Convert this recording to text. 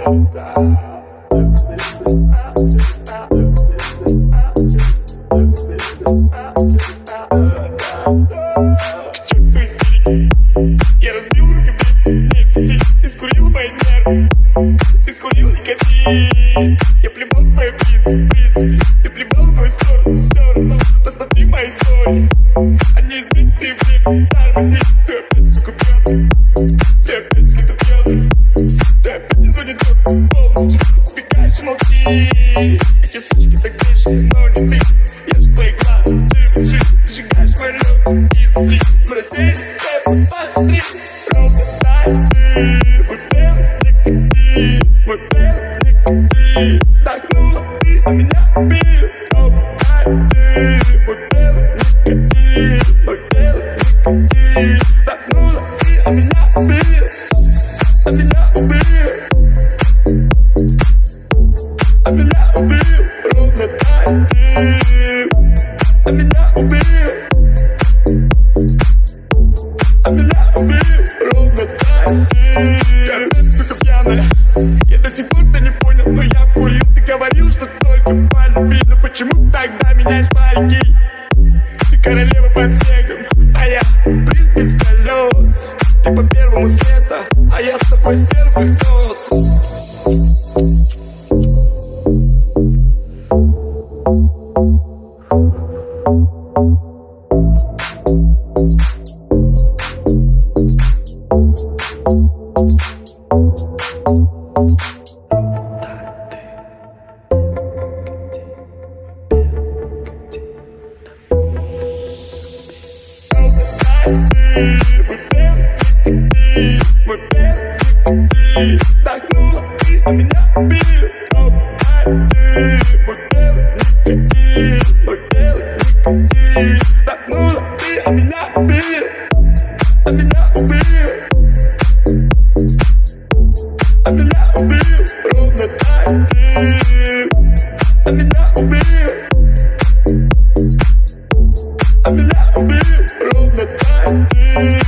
Я разбил руки в принципе, ты скурил мои нервы, ты скурил никотин. Я плевал в твой принцип, ты плевал в мою сторону, посмотри мои истории. Они избитые в принципе, тормози. Ты опять, сука, пьяный, ты опять где-то пьяный, ты опять не занят полностью, убегаешь и молчи. Эти сучки так бешеные, но не ты. Я ж твои глаза, джим, ты сжигаешь мой лед изнутри. Мы разделись с тобой, посмотри. Ровно так ты, мой белый никотин, мой белый никотин. Вдохнула ты, а меня убил. Ровно так ты, мой белый никотин, мой белый никотин. Вдохнула ты, а меня убил, а меня убил, а меня убил. Ровно так ты, а меня убил, а меня убил. Ровно так ты. Я опять, сука, пьяная, я до сих пор-то не понял, но я вкурил. Ты говорил, что только по любви, но почему тогда меняешь байки? Ты королева под снегом, а я принц без колес. Ты по первому света, а я с тобой с первых доз. Мой белый никотин, вдохнула ты, а меня убил. Мой белый никотин, мой белый никотин. Вдохнула ты, а меня убил, а меня убил, а меня убил. Ровно так ты, а меня убил, а меня убил. Ровно так ты.